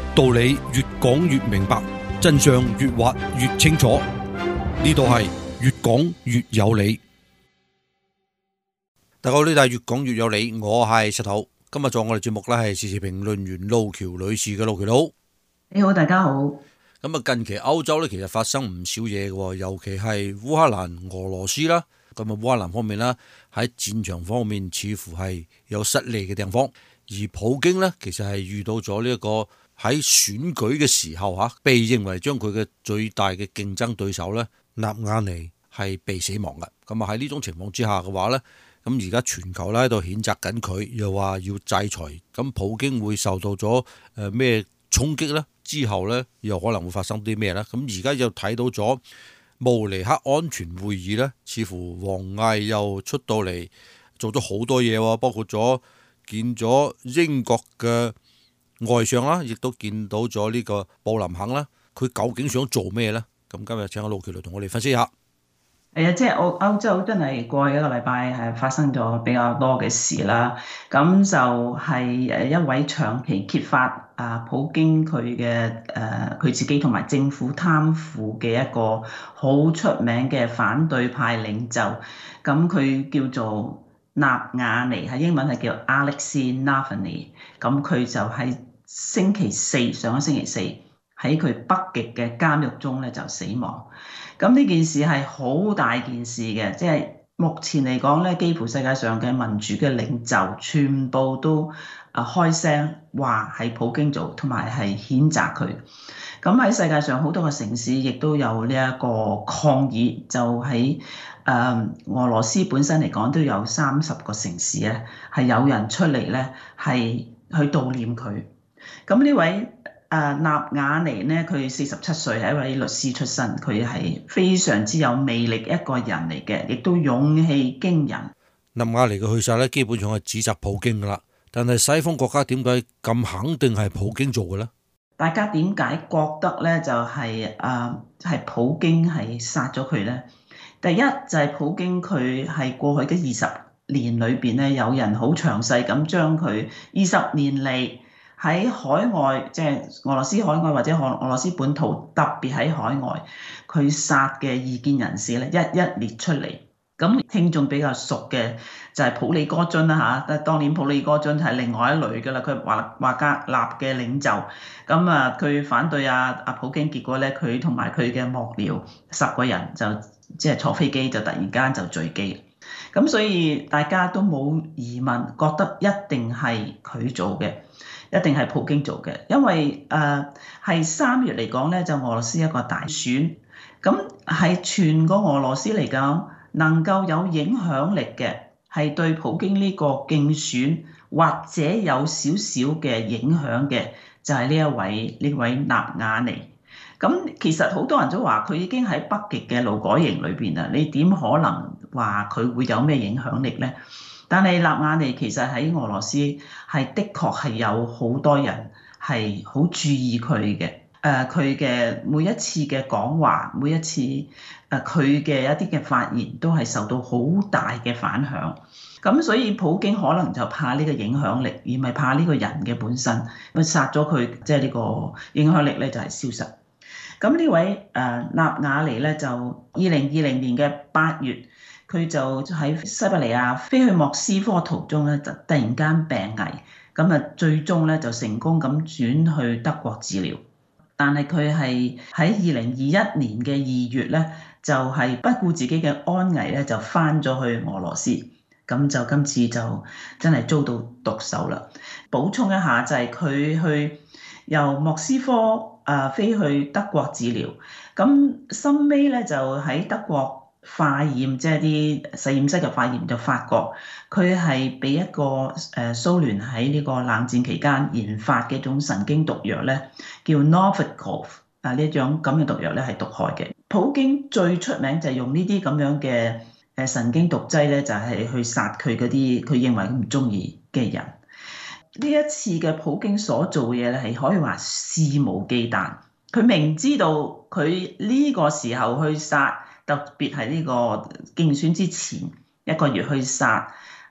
道理越講越明白，真相越挖越清楚。呢度係越講越有理。大家好，呢度係越講越有理，我係石頭。今日做我哋節目咧係時事評論員路橋女士嘅。路橋佬， 你好，大家好。 咁啊，近期歐洲咧其實發生唔少嘢嘅，尤其係烏克蘭、俄羅斯啦。咁啊，烏克蘭方面啦，喺戰場方面似乎係有失利嘅地方，而普京呢，其實係遇到咗呢一個喺選舉嘅時候被認為將佢嘅最大嘅競爭對手呢，納瓦尼係被死亡嘅。咁啊，喺呢種情況之下嘅話呢，咁而家全球咧喺度譴責緊佢，又話要制裁。咁普京會受到咗咩衝擊呢？之後呢，又可能會發生啲咩呢？咁而家又睇到咗慕尼黑安全會議呢，似乎王毅又出到嚟做咗好多嘢喎，包括咗見咗英國嘅外相啦，亦都見到咗呢個布林肯啦。佢究竟想做咩呢？咁今日請阿路橋嚟同我哋分析下。 係啊，即係歐洲真係過去一個禮拜係發生咗比較多嘅事啦。咁就係一位長期揭發普京佢自己同埋政府貪腐嘅一個好出名嘅反對派領袖。咁佢叫做納瓦尼，喺英文係叫 Alexei Navalny。咁佢就喺上個星期四喺佢北極嘅監獄中咧就死亡。咁呢件事係好大件事嘅，即係目前嚟講咧，幾乎世界上嘅民主嘅領袖全部都開聲話係普京做，同埋係譴責佢。咁喺世界上好多個城市亦都有呢一個抗議，就喺俄羅斯本身嚟講都有30個城市咧係有人出嚟咧係去悼念佢。咁呢位納瓦尼呢，佢47歲，係一位律師出身，佢係非常之有魅力一個人嚟嘅，亦都勇氣驚人。 納瓦尼嘅去世呢，基本上係指責普京噶啦，但係西方國家點解咁肯定係普京做嘅呢？ 大家點解覺得呢？就係普京係殺咗佢呢？第一就係普京佢係過去嘅20年裏邊呢，有人好詳細咁將佢20年嚟喺海外，即係俄羅斯海外或者俄羅斯本土，特別喺海外，佢殺嘅異見人士咧，一一列出嚟。咁聽眾比較熟嘅就係普里戈津啦嚇，當年普里戈津係另外一類㗎啦，佢華格納嘅領袖。咁佢反對普京，結果咧佢同埋佢嘅幕僚10個人就即係坐飛機就突然間就墜機。咁所以大家都冇疑問，覺得一定係佢做嘅。一定係普京做嘅，因為係3月嚟講咧，就俄羅斯一個大選，咁係全個俄羅斯嚟講能夠有影響力嘅，係對普京呢個競選或者有少少嘅影響嘅，就係呢位納瓦尼。咁其實好多人都話佢已經喺北極嘅勞改營裏邊啦，你點可能話佢會有咩影響力咧？但係納瓦尼其實喺俄羅斯係的確係有好多人係好注意佢嘅，佢嘅每一次嘅講話，每一次佢嘅一啲嘅發言都係受到好大嘅反響。咁所以普京可能就怕呢個影響力，而唔係怕呢個人嘅本身，佢殺咗佢，即係呢個影響力咧就係消失。咁呢位納瓦尼咧就2020年嘅8月。佢就喺西伯利亞飛去莫斯科途中咧，就突然間病危，咁最終咧就成功咁轉去德國治療。但係佢係喺2021年嘅2月咧，就係不顧自己嘅安危咧，就翻咗去俄羅斯。咁就今次就真係遭到毒手啦。補充一下就係佢去由莫斯科飛去德國治療，咁深尾咧就喺德國化驗，即係啲實驗室嘅化驗就發覺佢係俾一個蘇聯喺呢個冷戰期間研發嘅一種神經毒藥咧，叫 Novikov 呢一種咁嘅毒藥咧係毒害嘅。普京最出名就係用呢啲咁樣嘅神經毒劑咧，就係去殺佢嗰啲佢認為唔中意嘅人。呢一次嘅普京所做嘅嘢咧，係可以話肆無忌憚。佢明知道佢呢個時候去殺，特別係呢個競選之前1個月去殺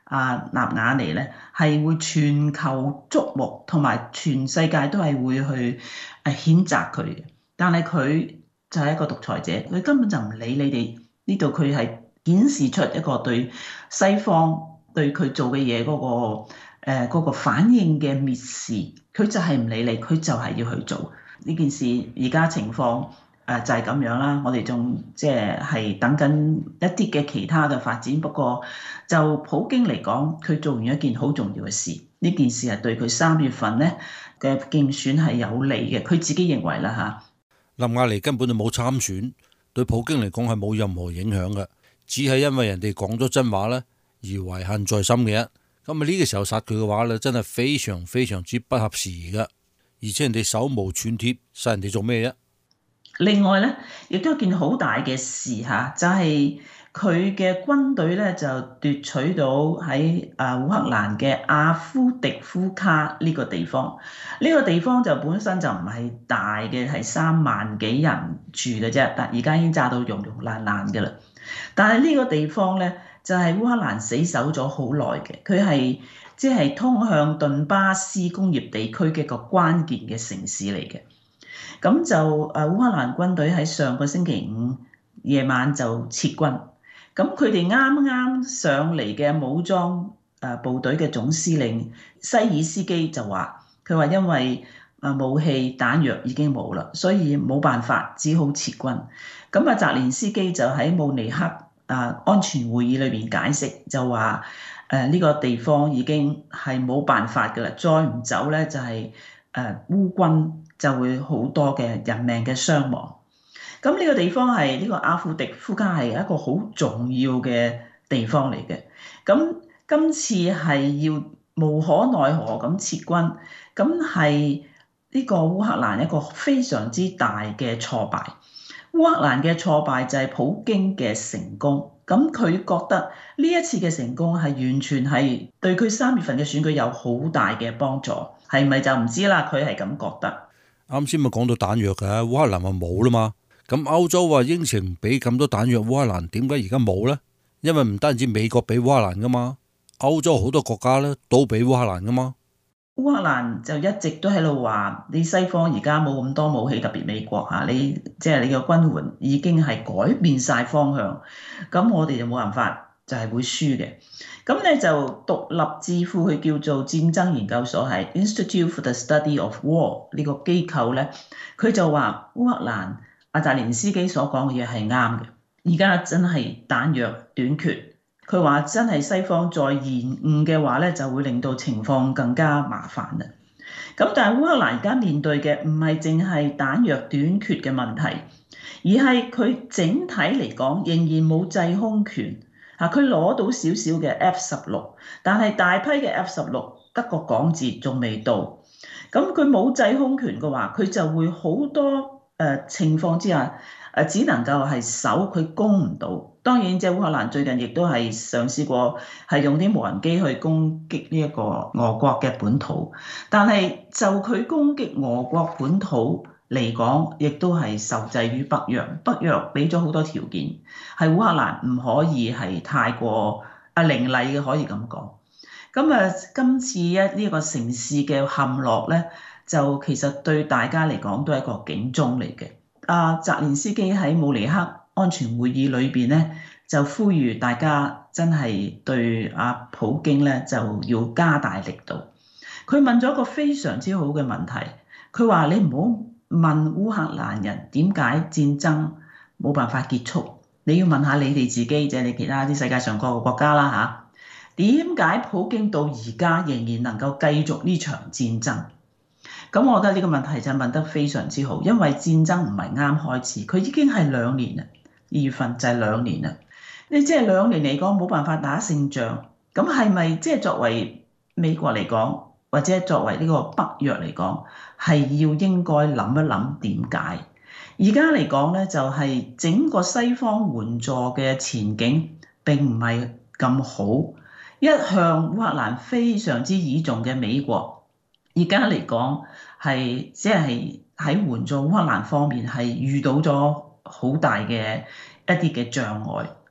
納瓦尼咧係會全球矚目，同埋全世界都係會去譴責佢嘅。但係佢就係一個獨裁者，佢根本就唔理你哋呢度，佢係顯示出一個對西方對佢做嘅嘢嗰個反應嘅蔑視，佢就係唔理你，佢就係要去做呢件事。而家情況就係咁樣啦，我哋仲即係等緊一啲嘅其他嘅發展。不過就普京嚟講，佢做完一件好重要嘅事，呢件事係對佢3月份咧嘅競選係有利嘅，佢自己認為啦嚇。 納瓦尼根本就冇參選，對普京嚟講係冇任何影響嘅，只係因為人哋講咗真話咧而懷恨在心嘅。咁呢個時候殺佢嘅話咧，真係非常非常之不合時宜噶，而且人哋手無寸鐵，殺人哋做咩啫？ 另外咧，亦都有件好大嘅事嚇，就係佢嘅軍隊咧就奪取到喺烏克蘭嘅阿夫迪夫卡呢個地方。呢個地方就本身就唔係大嘅，係3萬幾人住嘅啫，但而家已經炸到溶溶爛爛嘅啦。但係呢個地方咧就係烏克蘭死守咗好耐嘅，佢係即係通向頓巴斯工業地區嘅一個關鍵嘅城市嚟嘅。咁就烏克蘭軍隊喺上個星期五夜晚就撤軍。咁佢哋啱啱上嚟嘅武裝部隊嘅總司令西爾斯基就話，佢話因為武器彈藥已經冇啦，所以冇辦法，只好撤軍。咁澤連斯基就喺慕尼黑安全會議裏邊解釋，就話呢個地方已經係冇辦法㗎啦，再唔走咧就係烏軍就會好多嘅人命嘅傷亡。咁呢個地方係呢個阿夫迪夫卡係一個好重要嘅地方嚟嘅。咁今次係要無可奈何咁撤軍，咁係呢個烏克蘭一個非常之大嘅挫敗。烏克蘭嘅挫敗就係普京嘅成功。咁佢覺得呢一次嘅成功係完全係對佢3月份嘅選舉有好大嘅幫助，係咪就唔知啦？佢係咁覺得。 啱先咪講到彈藥嘅，烏克蘭話冇啦嘛。咁歐洲話應承俾咁多彈藥烏克蘭，點解而家冇呢？因為唔單止美國俾烏克蘭噶嘛，歐洲好多國家咧都俾烏克蘭噶嘛。 烏克蘭就一直都喺度話，你西方而家冇咁多武器，特別美國嚇，你即係你嘅軍援已經係改變晒方向，咁我哋就冇辦法，就係會輸嘅。咁咧就獨立智庫佢叫做戰爭研究所，係 Institute for the Study of War 呢個機構咧，佢就話烏克蘭澤連斯基所講嘅嘢係啱嘅，而家真係彈藥短缺。佢話真係西方再延誤嘅話咧，就會令到情況更加麻煩啦。咁但係烏克蘭而家面對嘅唔係淨係彈藥短缺嘅問題，而係佢整體嚟講仍然冇制空權。佢攞到少少嘅 F-16，但係大批嘅 F-16得個講字仲未到。咁佢冇制空權嘅話，佢就會好多情況之下只能夠係守，佢攻唔到。當然，即係烏克蘭最近亦都係嘗試過係用啲無人機去攻擊呢一個俄國嘅本土，但係就佢攻擊俄國本土嚟講，亦都係受制於北約。北約俾咗好多條件，係烏克蘭唔可以係太過凌厲嘅，可以咁講。咁今次呢個城市嘅陷落咧，就其實對大家嚟講都係一個警鐘嚟嘅。澤連斯基喺慕尼黑安全會議裏邊咧，就呼籲大家真係對普京咧就要加大力度。佢問咗一個非常之好嘅問題，佢話你唔好問烏克蘭人點解戰爭冇辦法結束，你要問下你哋自己，即係你其他啲世界上各個國家啦嚇，點解普京到而家仍然能夠繼續呢場戰爭？咁我覺得呢個問題就問得非常之好，因為戰爭唔係啱開始，佢已經係2年啦，2月份就係2年啦。你即係2年嚟講冇辦法打勝仗，咁係咪即係作為美國嚟講，或者作為呢個北約嚟講，係要應該諗一諗點解？而家嚟講咧，就係整個西方援助嘅前景並唔係咁好，一向烏克蘭非常之倚重嘅美國。而家嚟講係即係喺援助烏克蘭方面係遇到咗好大嘅一啲嘅障礙。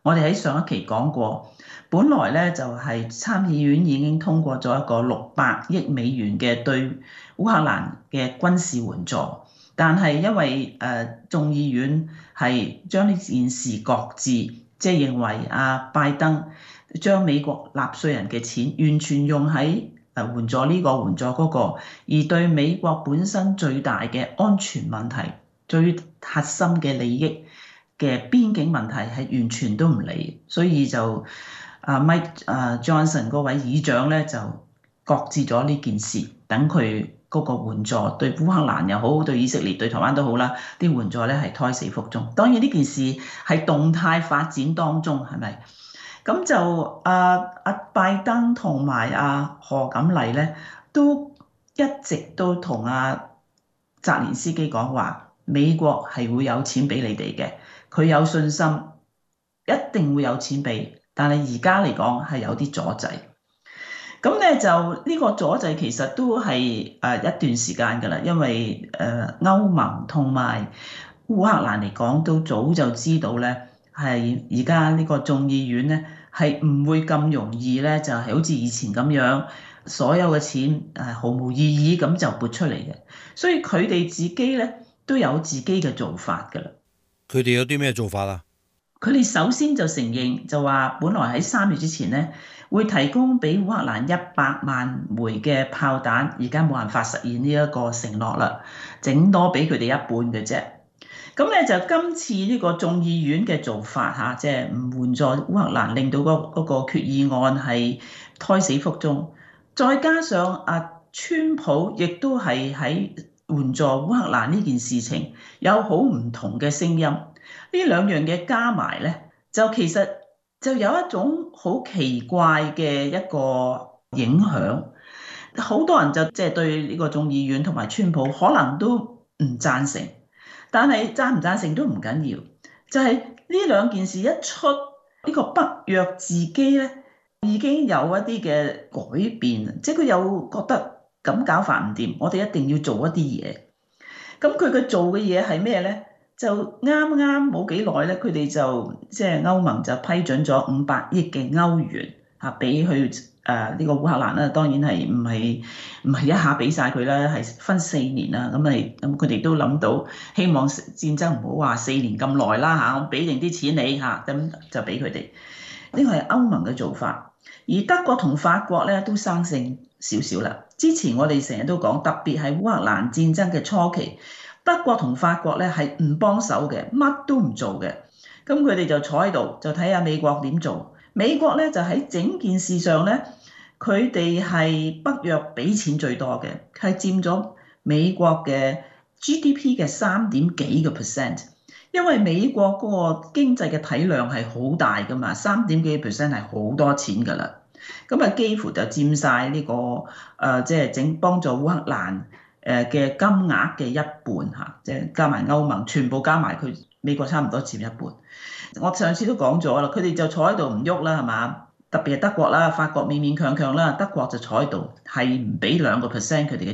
我哋喺上一期講過，本來咧就係參議院已經通過咗一個600億美元嘅對烏克蘭嘅軍事援助，但係因為眾議院係將呢件事擱置，即係認為拜登將美國納稅人嘅錢完全用喺援助呢個援助嗰個，而對美國本身最大嘅安全問題、最核心嘅利益嘅邊境問題係完全都唔理，所以就Mike Johnson 嗰位議長咧就擱置咗呢件事，等佢嗰個援助對烏克蘭又好，對以色列、對台灣都好啦，啲援助咧係胎死腹中。當然呢件事係動態發展當中，係咪？咁就拜登同埋賀錦麗咧都一直都同澤連斯基講話，美國係會有錢俾你哋嘅。佢有信心，一定會有錢俾，但係而家嚟講係有啲阻滯。咁咧就呢個阻滯其實都係一段時間㗎啦，因為歐盟同埋烏克蘭嚟講都早就知道咧，係而家呢個眾議院咧係唔會咁容易咧，就係好似以前咁樣，所有嘅錢毫無意義咁就撥出嚟嘅，所以佢哋自己咧都有自己嘅做法㗎啦。 佢哋有啲咩做法啊？ 佢哋首先就承認，就話本來喺3月之前咧，會提供俾烏克蘭100萬枚嘅炮彈，而家冇辦法實現呢一個承諾啦，整多俾佢哋一半嘅啫。咁咧就今次呢個眾議院嘅做法嚇，即係唔援助烏克蘭，令到嗰個決議案係胎死腹中，再加上川普亦都係喺援助烏克蘭呢件事情有好唔同嘅聲音。呢兩樣嘢加埋咧，就其實就有一種好奇怪嘅一個影響。好多人就即係對呢個眾議院同埋川普可能都唔贊成，但係贊唔贊成都唔緊要。就係呢兩件事一出，呢個北約自己咧已經有一啲嘅改變，即係佢有覺得咁搞法唔掂，我哋一定要做一啲嘢。咁佢做嘅嘢係咩咧？就啱啱冇幾耐咧，佢哋就即係歐盟就批准咗500億嘅歐元嚇，俾去呢個烏克蘭啦。當然係唔係一下俾晒佢啦，係分4年啦。咁佢哋都諗到，希望戰爭唔好話4年咁耐啦嚇，我俾定啲錢你嚇，咁就俾佢哋。呢個係歐盟嘅做法，而德國同法國咧都生性少少啦。之前我哋成日都講，特別係烏克蘭戰爭嘅初期。德國同法國咧係唔幫手嘅，乜都唔做嘅。咁佢哋就坐喺度，就睇下美國點做。美國咧就喺整件事上咧，佢哋係北約俾錢最多嘅，係佔咗美國嘅 GDP 嘅3.幾個 percent。因為美國嗰個經濟嘅體量係好大噶嘛，3.幾個 percent 係好多錢噶啦。咁幾乎就佔晒呢個即係幫助烏克蘭嘅金額嘅一半嚇，即係加埋歐盟，全部加埋佢美國差唔多佔一半。我上次都講咗啦，佢哋就坐喺度唔喐啦，係嘛？特別係德國啦、法國勉勉強強啦，德國就坐喺度係唔俾2%佢哋嘅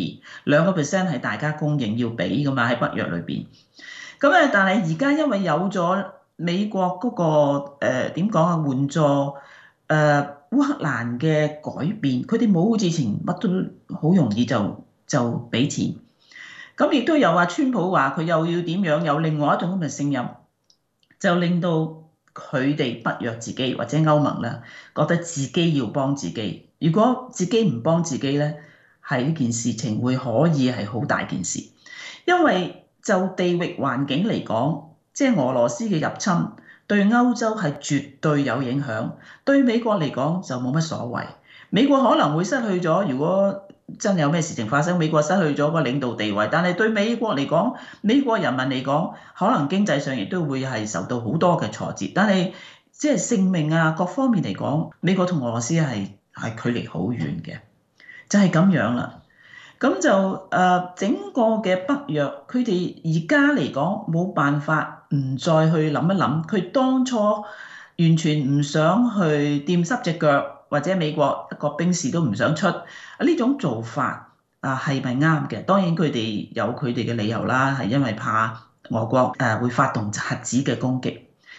GDP，2% 係大家公認要俾噶嘛，喺北約裏邊。咁但係而家因為有咗美國嗰個點講啊，援助烏克蘭嘅改變，佢哋冇好似前乜都好容易就俾錢。咁亦都有話川普話佢又要點樣，有另外一種咁嘅聲音，就令到佢哋北約自己或者歐盟咧覺得自己要幫自己。如果自己唔幫自己咧，係呢件事情會可以係好大件事，因為就地域環境嚟講，即係俄羅斯嘅入侵對歐洲係絕對有影響，對美國嚟講就冇乜所謂。美國可能會失去咗，如果真有咩事情發生，美國失去咗個領導地位，但係對美國嚟講，美國人民嚟講，可能經濟上亦都會係受到好多嘅挫折。但係即係性命啊各方面嚟講，美國同俄羅斯係距離好遠嘅，就係咁樣啦。咁就整個嘅北約，佢哋而家嚟講冇辦法唔再去諗一諗，佢當初完全唔想去掂濕隻腳，或者美國一個兵士都唔想出呢種做法係咪啱嘅？當然佢哋有佢哋嘅理由啦，係因為怕俄國會發動核子嘅攻擊。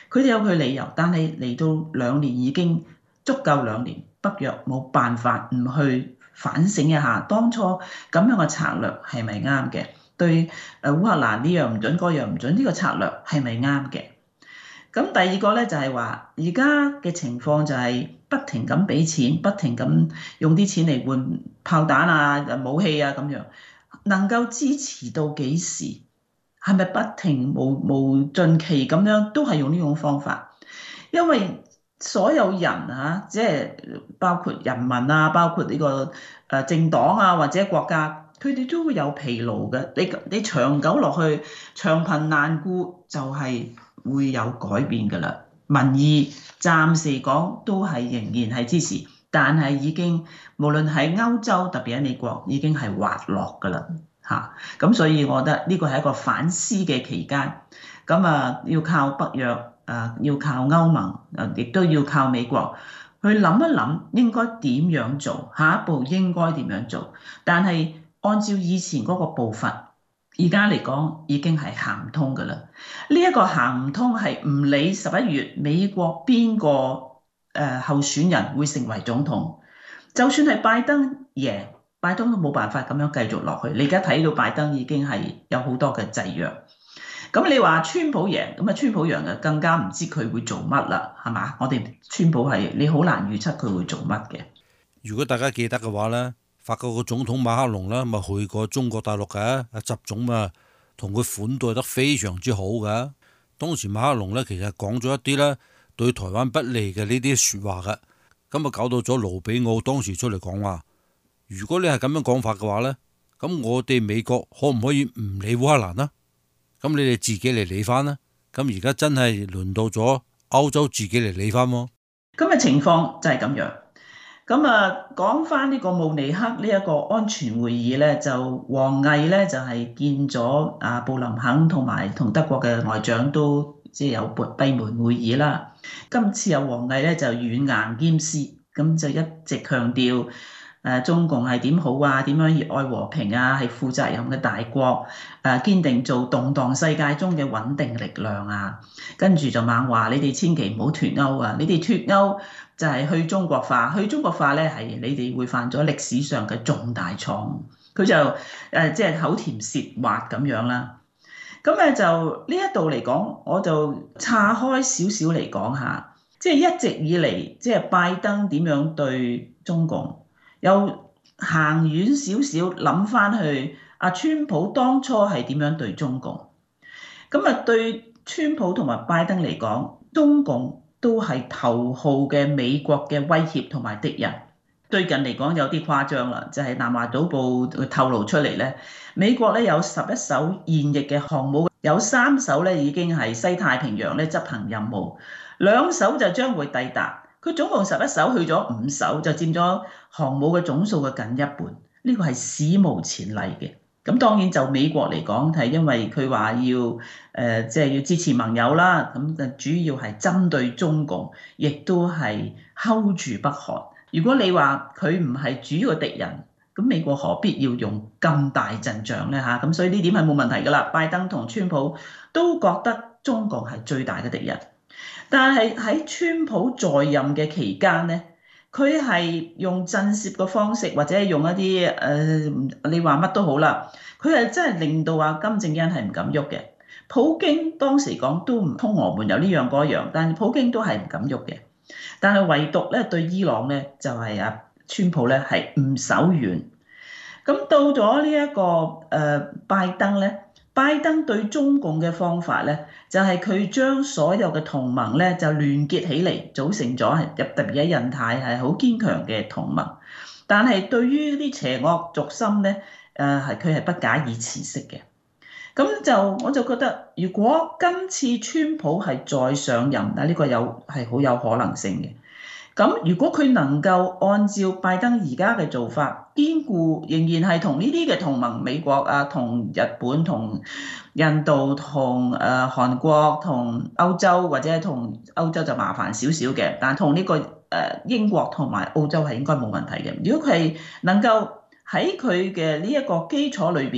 佢哋有佢理由，但係嚟到2年已經足夠2年，北約冇辦法唔去反省一下當初咁樣嘅策略係咪啱嘅？對烏克蘭呢樣唔準，嗰樣唔準，呢個策略係咪啱嘅？咁第二個咧就係話，而家嘅情況就係不停咁俾錢，不停咁用啲錢嚟換炮彈啊、武器啊咁樣，能夠支持到幾時？係咪不停無盡期咁樣都係用呢種方法？因為所有人啊，即係包括人民啊，包括呢個政黨啊或者國家，佢哋都會有疲勞嘅。你長久落去，長貧難顧就係會有改變㗎啦。民意暫時講都係仍然係支持，但係已經無論喺歐洲，特別喺美國，已經係滑落㗎啦嚇。咁所以我覺得呢個係一個反思嘅期間。咁啊，要靠北約。要靠歐盟，亦都要靠美國去諗一諗應該點樣做，下一步應該點樣做。但係按照以前嗰個步伐，而家嚟講已經係行唔通㗎啦。呢一個行唔通係唔理11月美國邊個候選人會成為總統，就算係拜登贏，拜登都冇辦法咁樣繼續落去。你而家睇到拜登已經係有好多嘅制約。咁你話川普贏，咁啊川普贏就更加唔知佢會做乜啦，係嘛？我哋川普係你好難預測佢會做乜嘅。 如果大家記得嘅話咧，法國個總統馬克龍啦，咪去過中國大陸嘅，阿習總啊，同佢款待得非常之好嘅。當時馬克龍咧其實講咗一啲咧對台灣不利嘅呢啲説話嘅，咁啊搞到咗盧比奧當時出嚟講話，如果你係咁樣講法嘅話咧，咁我哋美國可唔可以唔理烏克蘭啊？咁你哋自己嚟理翻啦。咁而家真係輪到咗歐洲自己嚟理翻喎。 咁嘅情況就係咁樣。咁啊，講翻呢個慕尼黑呢一個安全會議咧，就王毅咧就係見咗啊布林肯同埋同德國嘅外長都即係有閉門會議啦。今次有王毅咧就軟硬兼施，咁就一直強調。中共係點好啊？點樣熱愛和平啊？係負責任嘅大國，堅定做動盪世界中嘅穩定力量啊！跟住就猛話你哋千祈唔好脫歐啊！你哋脫歐就係去中國化，去中國化咧係你哋會犯咗歷史上嘅重大錯誤。佢就即係口甜舌滑咁樣啦。咁咧就呢一度嚟講，我就岔開少少嚟講下，即係一直以嚟即係拜登點樣對中共。又行遠少少，諗翻去阿川普當初係點樣對中共？咁啊，對川普同埋拜登嚟講，中共都係頭號嘅美國嘅威脅同埋敵人。最近嚟講有啲誇張啦，就係南華早報透露出嚟咧，美國咧有11艘現役嘅航母，有3艘咧已經係西太平洋咧執行任務，2艘就將會抵達。佢總共11艘，去咗5艘，就佔咗航母嘅總數嘅近一半。呢個係史無前例嘅。咁當然就美國嚟講，係因為佢話要即係要支持盟友啦。咁就主要係針對中共，亦都係睺住北韓。如果你話佢唔係主要嘅敵人，咁美國何必要用咁大陣仗咧嚇？咁所以呢點係冇問題㗎啦。拜登同川普都覺得中共係最大嘅敵人。但係喺川普在任嘅期間咧，佢係用震懾嘅方式，或者用一啲你話乜都好啦，佢係真係令到阿金正恩係唔敢喐嘅。普京當時講都唔通俄門有呢樣嗰樣，但係普京都係唔敢喐嘅。但係唯獨咧對伊朗咧就係阿川普咧係唔手軟。咁到咗呢一個拜登咧。拜登對中共嘅方法咧，就係佢將所有嘅同盟咧就聯結起嚟，組成咗特別喺印太係好堅強嘅同盟。但係對於啲邪惡軸心咧，佢係不假以辭色嘅。咁我就覺得，如果今次川普係再上任，呢個係好有可能性嘅。咁如果佢能夠按照拜登而家嘅做法，堅固仍然係同呢啲嘅同盟，美國啊、同日本、同印度、同韓國、同歐洲，或者同歐洲就麻煩少少嘅，但同呢個英國同埋澳洲係應該冇問題嘅。如果佢係能夠喺佢嘅呢一個基礎裏邊，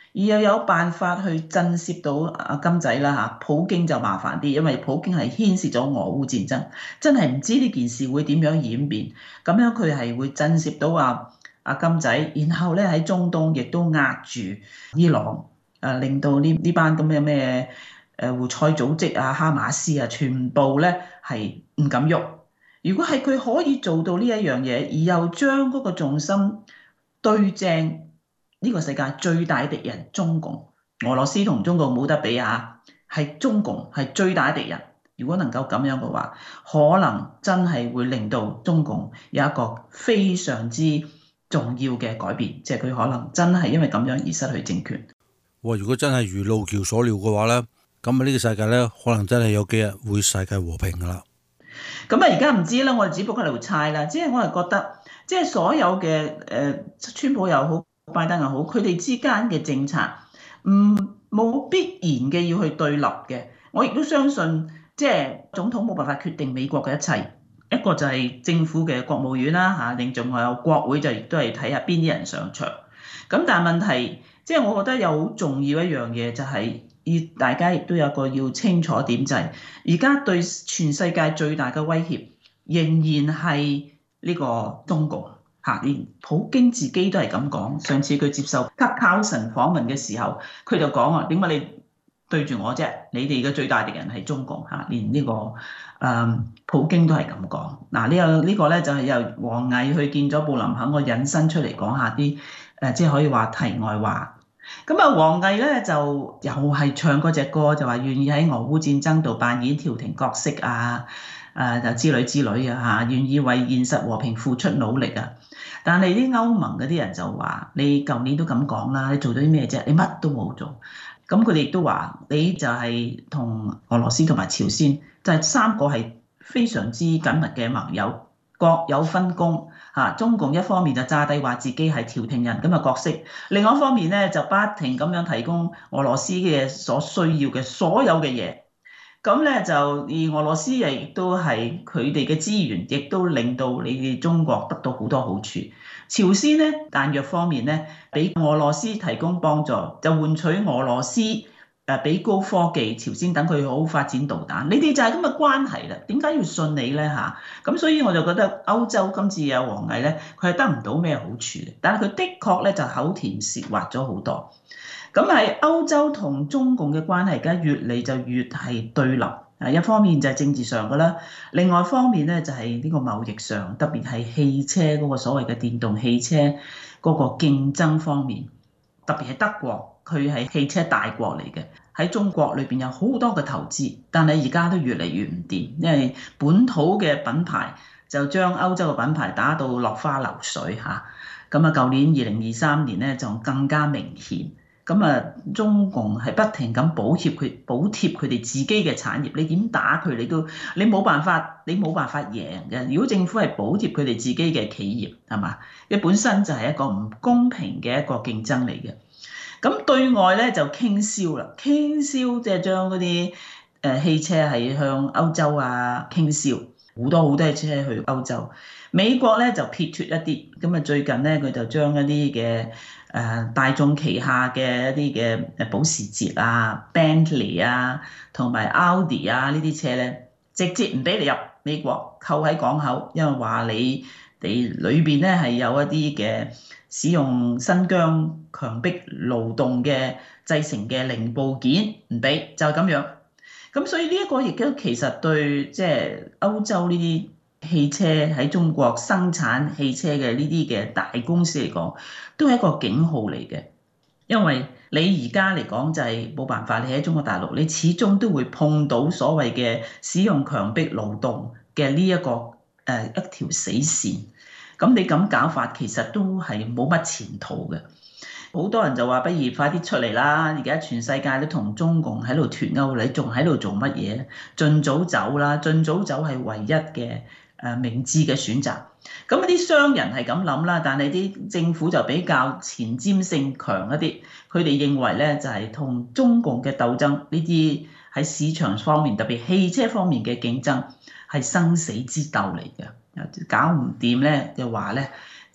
而又有辦法去震懾到阿金仔啦嚇。普京就麻煩啲，因為普京係牽涉咗俄烏戰爭，真係唔知呢件事會點樣演變。咁樣佢係會震懾到阿金仔，然後咧喺中東亦都壓住伊朗，令到呢班咁嘅咩胡塞組織啊、哈馬斯啊，全部咧係唔敢喐。如果係佢可以做到呢一樣嘢，而又將嗰個重心對正呢個世界最大敵人中共，俄羅斯同中共冇得比啊，係中共係最大敵人。如果能夠咁樣嘅話，可能真係會令到中共有一個非常之重要嘅改變，即係佢可能真係因為咁樣而失去政權。 如果真係如路橋所料嘅話咧，咁呢個世界咧可能真係有幾日會世界和平噶啦。 咁啊，而家唔知啦，我哋只不過喺度猜啦。即係我係覺得，即係所有嘅川普又好，拜登又好，佢哋之間嘅政策冇必然嘅要去對立嘅。我亦都相信，即係總統冇辦法決定美國嘅一切。一個就係政府嘅國務院啦嚇，另仲有國會就亦都係睇下邊啲人上場。咁但係問題，即係我覺得有好重要一樣嘢就係。大家亦都有個要清楚點就係，而家對全世界最大嘅威脅仍然係呢個中共嚇，連普京自己都係咁講。上次佢接受 Tucker Carlson 訪問嘅時候，佢就講啊，點解你對住我啫？你哋嘅最大敵人係中共嚇，連呢個普京都係咁講。嗱，呢個咧就係由王毅去見咗布林肯，我引申出嚟講下啲即係可以話題外話。咁啊，王毅咧就又係唱嗰隻歌，就話願意喺俄烏戰爭度扮演調停角色啊，就之類之類啊嚇，願意為現實和平付出努力啊。但係啲歐盟嗰啲人就話：你舊年都咁講啦，你做咗啲咩啫？你乜都冇做。咁佢哋亦都話：你就係同俄羅斯同埋朝鮮，就係三個係非常之緊密嘅盟友，各有分工。中共一方面就詐帝話自己係調停人咁嘅角色，另外一方面咧就不停咁樣提供俄羅斯嘅所需要嘅所有嘅嘢，咁咧就而俄羅斯亦都係佢哋嘅資源，亦都令到你哋中國得到好多好處。朝鮮咧彈藥方面咧，俾俄羅斯提供幫助，就換取俄羅斯俾高科技朝鮮等佢好發展導彈，你哋就係咁嘅關係啦。點解要信你咧嚇？咁所以我就覺得歐洲今次有王毅咧，佢係得唔到咩好處嘅，但係佢的確咧就口甜舌滑咗好多。咁係歐洲同中共嘅關係，而家越嚟就越係對立。一方面就係政治上㗎啦，另外一方面咧就係呢個貿易上，特別係汽車嗰個所謂嘅電動汽車嗰個競爭方面，特別係德國。佢係汽車大國嚟嘅，喺中國裏邊有好多嘅投資，但係而家都越嚟越唔掂，因為本土嘅品牌就將歐洲嘅品牌打到落花流水嚇。咁啊，舊年2023年咧就更加明顯。咁啊，中共係不停咁補貼佢哋自己嘅產業，你點打佢你冇辦法贏嘅。如果政府係補貼佢哋自己嘅企業係嘛，佢本身就係一個唔公平嘅一個競爭嚟嘅。咁對外咧就傾銷啦，傾銷即係將嗰啲汽車係向歐洲啊傾銷，好多車去歐洲。美國咧就撇脱一啲，咁啊最近咧佢就將一啲嘅大眾旗下嘅一啲嘅保時捷啊、Bentley 啊同埋 Audi 啊呢啲車咧，直接唔俾你入美國，扣喺港口，因為話你哋裏邊咧係有一啲嘅使用新疆強迫勞動嘅製成嘅零部件唔俾，就係咁樣。咁所以呢一個亦都其實對即係歐洲呢啲汽車喺中國生產汽車嘅呢啲嘅大公司嚟講，都係一個警號嚟嘅。因為你而家嚟講就係冇辦法，你喺中國大陸，你始終都會碰到所謂嘅使用強迫勞動嘅呢一個一條死線。咁你咁搞法其實都係冇乜前途嘅。好多人就話不如快啲出嚟啦！而家全世界都同中共喺度脫鈎，你仲喺度做乜嘢？盡早走啦！盡早走係唯一嘅明智嘅選擇。咁啲商人係咁諗啦，但係啲政府就比較前瞻性強一啲。佢哋認為咧就係同中共嘅鬥爭，呢啲喺市場方面，特別汽車方面嘅競爭係生死之鬥嚟嘅。搞唔掂咧嘅話咧，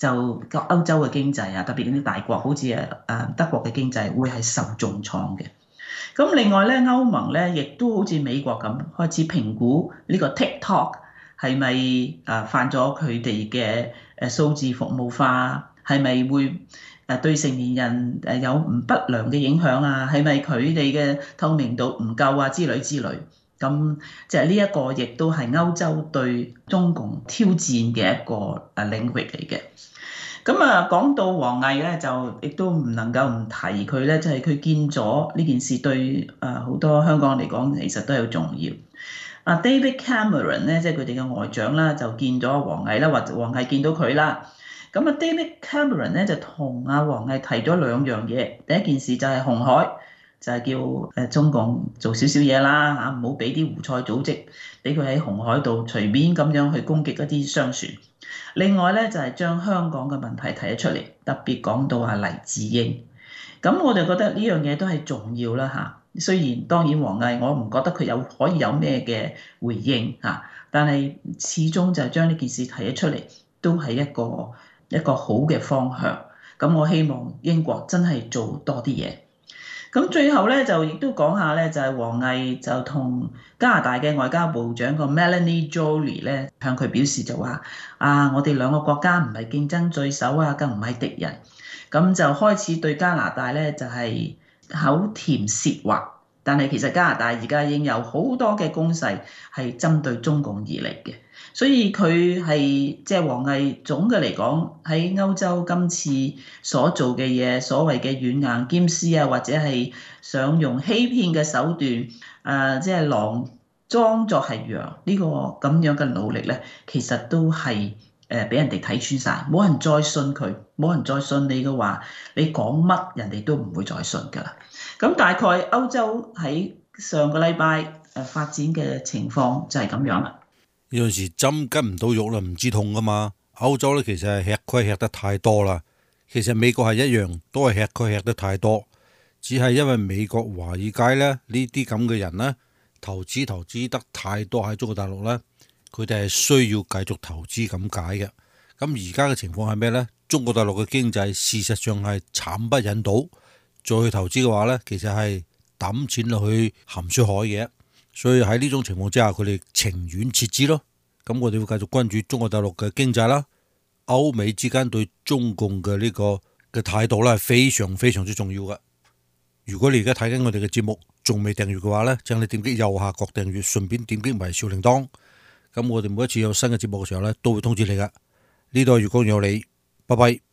就個歐洲嘅經濟啊，特別嗰啲大國，好似德國嘅經濟會係受重創嘅。咁另外咧，歐盟咧亦都好似美國咁開始評估呢個 TikTok 係咪犯咗佢哋嘅數字服務化，係咪會對成年人有不良嘅影響啊？係咪佢哋嘅透明度唔夠啊？之類之類。咁即係呢一個亦都係歐洲對中共挑戰嘅一個領域嚟嘅。咁講到王毅咧，就亦都唔能夠唔提佢咧，就係佢見咗呢件事對好多香港嚟講，其實都有重要。David Cameron 咧，即係佢哋嘅外長啦，就見咗王毅啦，或者王毅見到佢啦。咁David Cameron 咧就同王毅提咗兩樣嘢。第一件事就係紅海，就係叫中共做少少嘢啦嚇，唔好俾啲胡塞組織俾佢喺紅海度隨便咁樣去攻擊一啲商船。另外咧就係將香港嘅問題提咗出嚟，特別講到黎智英。咁我就覺得呢樣嘢都係重要啦嚇。雖然當然王毅我唔覺得佢可以有咩嘅回應嚇，但係始終就將呢件事提咗出嚟，都係一個好嘅方向。咁我希望英國真係做多啲嘢。咁最後咧就亦都講下咧，就係王毅就同加拿大嘅外交部長個 Melanie Joly 咧向佢表示就話我哋兩個國家唔係競爭對手啊，更唔係敵人。咁就開始對加拿大咧就係口甜舌滑，但係其實加拿大而家已經有好多嘅攻勢係針對中共而嚟嘅。所以佢係即係王毅總嘅嚟講喺歐洲今次所做嘅嘢，所謂嘅軟硬兼施啊，或者係想用欺騙嘅手段，即係狼裝作係羊呢個咁樣嘅努力咧，其實都係俾人哋睇穿晒，冇人再信佢，冇人再信你嘅話，你講乜人哋都唔會再信㗎啦。咁大概歐洲喺上個禮拜發展嘅情況就係咁樣啦。 有陣時針跟唔到肉啦，唔知痛㗎嘛。歐洲咧其實係吃虧吃得太多啦。其實美國係一樣，都係吃虧吃得太多，只係因為美國華爾街咧呢啲咁嘅人咧投資得太多喺中國大陸咧，佢哋係需要繼續投資咁解嘅。咁而家嘅情況係咩咧？中國大陸嘅經濟事實上係慘不忍睹，再去投資嘅話咧，其實係抌錢落去鹹水海嘅。所以喺呢種情況之下，佢哋情願撤資咯。咁我哋會繼續關注中國大陸嘅經濟啦。歐美之間對中共嘅呢個嘅態度咧係非常非常之重要嘅。如果你而家睇緊我哋嘅節目仲未訂閱嘅話咧，請你點擊右下角訂閱，順便點擊埋小鈴鐺。咁我哋每一次有新嘅節目嘅時候咧，都會通知你噶。呢度係粵講有理，拜拜。